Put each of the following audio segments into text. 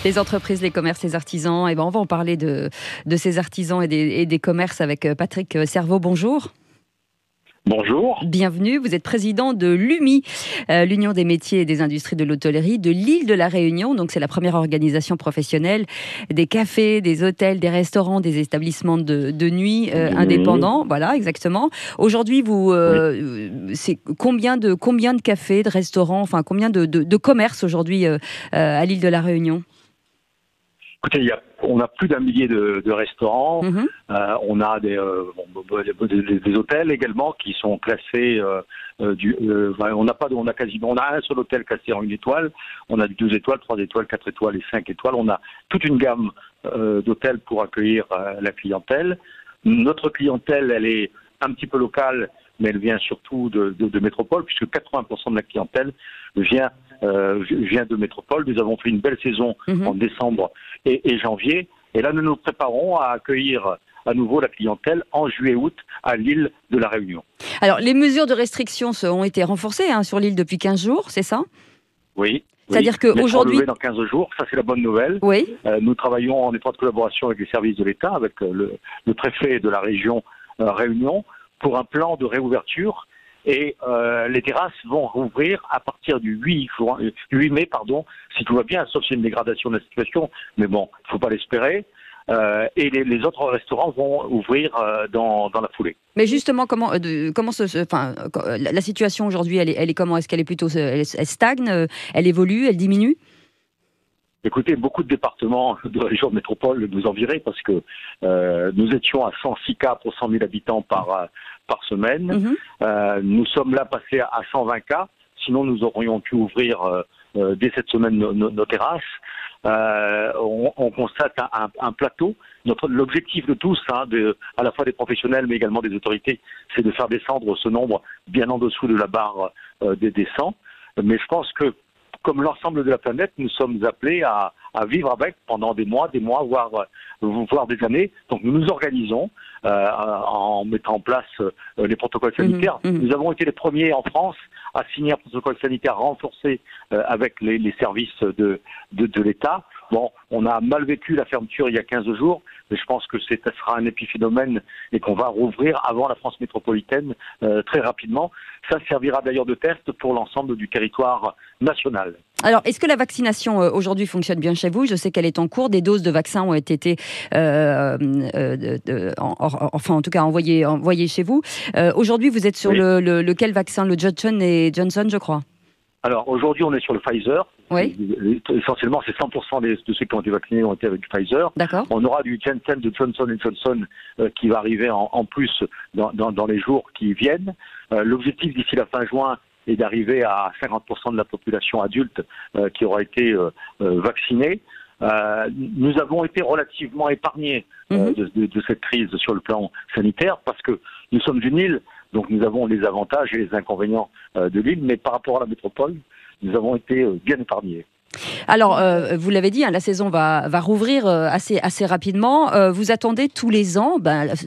Les entreprises, les commerces, les artisans. Et ben, on va en parler de ces artisans et des commerces avec Patrick Cerveau. Bonjour. Bonjour. Bienvenue, vous êtes président de l'UMI, l'Union des métiers et des industries de l'hôtellerie de l'île de la Réunion. Donc c'est la première organisation professionnelle des cafés, des hôtels, des restaurants, des établissements de nuit indépendants. Voilà, exactement. Aujourd'hui, c'est combien de cafés, de restaurants, enfin combien de commerces aujourd'hui à l'île de la Réunion? Écoutez, on a plus d'1 millier de restaurants. On a des hôtels également qui sont classés. On a un seul hôtel classé en 1 étoile. On a du 2 étoiles, 3 étoiles, 4 étoiles et 5 étoiles. On a toute une gamme d'hôtels pour accueillir la clientèle. Notre clientèle, elle est un petit peu locale, mais elle vient surtout de métropole, puisque 80% de la clientèle vient de métropole. Nous avons fait une belle saison en décembre et janvier. Et là, nous nous préparons à accueillir à nouveau la clientèle en juillet-août à l'île de la Réunion. Alors, les mesures de restriction ont été renforcées sur l'île depuis 15 jours, c'est ça? Oui. C'est-à-dire qu'aujourd'hui... dans 15 jours, ça c'est la bonne nouvelle. Oui. Nous travaillons en étroite collaboration avec les services de l'État, avec le préfet de la région Réunion, pour un plan de réouverture. Et les terrasses vont rouvrir à partir du 8 mai, si tout va bien, sauf si c'est une dégradation de la situation. Mais bon, il ne faut pas l'espérer. Et les autres restaurants vont ouvrir dans la foulée. Mais justement, la situation aujourd'hui, elle est comment? Est-ce qu'elle est plutôt, elle stagne, elle évolue, elle diminue? Écoutez, beaucoup de départements de la région de métropole nous enviraient parce que nous étions à 106 cas pour 100 000 habitants par semaine. Nous sommes là passés à 120 cas. Sinon, nous aurions pu ouvrir dès cette semaine nos terrasses. On constate un plateau. L'objectif de tous, à la fois des professionnels mais également des autorités, c'est de faire descendre ce nombre bien en dessous de la barre des 100. Mais je pense que, comme l'ensemble de la planète, nous sommes appelés à vivre avec pendant des mois, voire des années. Donc nous nous organisons en mettant en place les protocoles sanitaires. Nous avons été les premiers en France à signer un protocole sanitaire renforcé avec les services de l'État. Bon, on a mal vécu la fermeture il y a 15 jours, mais je pense que ça sera un épiphénomène et qu'on va rouvrir avant la France métropolitaine très rapidement. Ça servira d'ailleurs de test pour l'ensemble du territoire national. Alors, est-ce que la vaccination aujourd'hui fonctionne bien chez vous? Je sais qu'elle est en cours. Des doses de vaccins ont été en tout cas envoyées chez vous. Aujourd'hui, vous êtes sur lequel vaccin? Le Johnson & Johnson, je crois. Alors, aujourd'hui, on est sur le Pfizer. Oui. Essentiellement, c'est 100% de ceux qui ont été vaccinés ont été avec du Pfizer. D'accord. On aura du Janssen de Johnson & Johnson qui va arriver en plus dans les jours qui viennent. L'objectif d'ici la fin juin est d'arriver à 50% de la population adulte qui aura été vaccinée. Nous avons été relativement épargnés de cette crise sur le plan sanitaire parce que nous sommes une île, donc nous avons les avantages et les inconvénients de l'île, mais par rapport à la métropole, nous avons été bien épargnés. Alors, vous l'avez dit, la saison va rouvrir assez rapidement. Vous attendez tous les ans,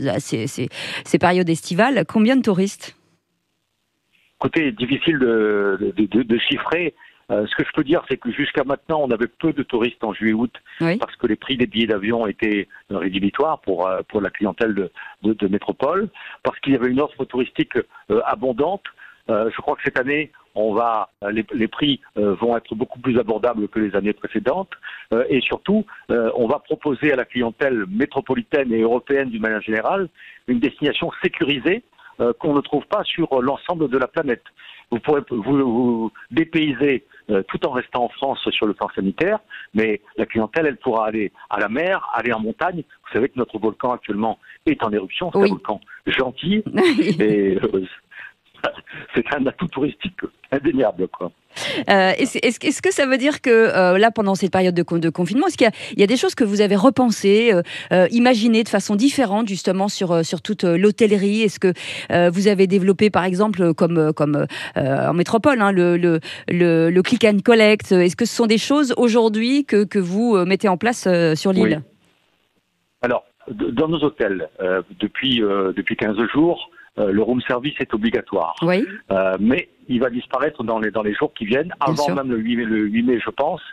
ces périodes estivales, combien de touristes? Écoutez, difficile de chiffrer. Ce que je peux dire, c'est que jusqu'à maintenant, on avait peu de touristes en juillet-août parce que les prix des billets d'avion étaient rédhibitoires pour la clientèle de métropole, parce qu'il y avait une offre touristique abondante. Je crois que cette année, les prix vont être beaucoup plus abordables que les années précédentes. Et surtout, on va proposer à la clientèle métropolitaine et européenne d'une manière générale une destination sécurisée qu'on ne trouve pas sur l'ensemble de la planète. Vous pourrez vous dépayser tout en restant en France sur le plan sanitaire, mais la clientèle, elle pourra aller à la mer, aller en montagne. Vous savez que notre volcan actuellement est en éruption, c'est un volcan gentil, et c'est un atout touristique indéniable, quoi. Est-ce que ça veut dire que là, pendant cette période de confinement, est-ce qu'il y a des choses que vous avez repensées, imaginées de façon différente justement sur toute l'hôtellerie? Est-ce que vous avez développé, par exemple, comme en métropole, le click and collect? Est-ce que ce sont des choses aujourd'hui que vous mettez en place sur l'île? Oui. Alors, dans nos hôtels, depuis 15 jours, le room service est obligatoire. Oui. Mais il va disparaître dans les jours qui viennent, avant même le 8 mai, je pense.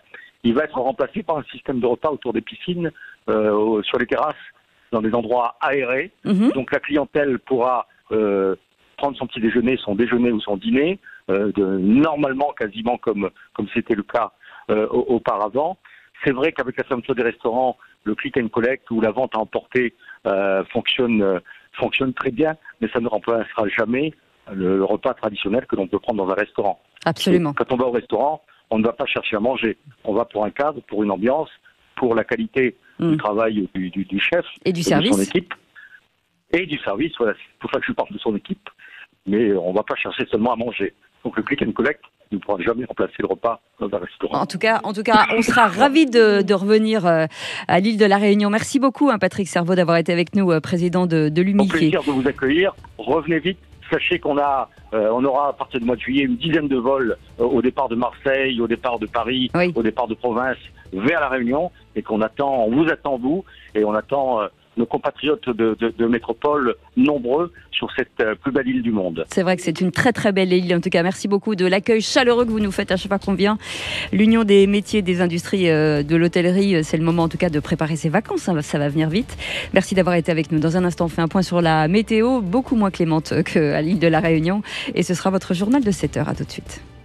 il va être remplacé par un système de repas autour des piscines, sur les terrasses, dans des endroits aérés. Donc la clientèle pourra prendre son petit déjeuner, son déjeuner ou son dîner, normalement quasiment comme c'était le cas auparavant. C'est vrai qu'avec la fermeture des restaurants, le click and collect ou la vente à emporter fonctionne très bien, mais ça ne remplacera jamais le repas traditionnel que l'on peut prendre dans un restaurant. Absolument. Quand on va au restaurant, on ne va pas chercher à manger. On va pour un cadre, pour une ambiance, pour la qualité du travail du chef et du service. De son équipe. Et du service, voilà, c'est pour ça que je parle de son équipe. Mais on ne va pas chercher seulement à manger. Donc le click and collect ne pourra jamais remplacer le repas dans un restaurant. En tout cas, on sera ravis de revenir à l'île de la Réunion. Merci beaucoup, Patrick Cerveau, d'avoir été avec nous, président de l'UMI. Au plaisir de vous accueillir. Revenez vite. Sachez qu'on aura à partir du mois de juillet une dizaine de vols au départ de Marseille, au départ de Paris, au départ de province vers la Réunion, et on vous attend vous, et on attend nos compatriotes de métropole nombreux sur cette plus belle île du monde. C'est vrai que c'est une très très belle île. En tout cas, merci beaucoup de l'accueil chaleureux que vous nous faites à chaque fois qu'on vient. L'Union des métiers et des industries de l'hôtellerie, c'est le moment en tout cas de préparer ses vacances. Ça va venir vite. Merci d'avoir été avec nous. Dans un instant, on fait un point sur la météo, beaucoup moins clémente qu'à l'île de la Réunion. Et ce sera votre journal de 7h. À tout de suite.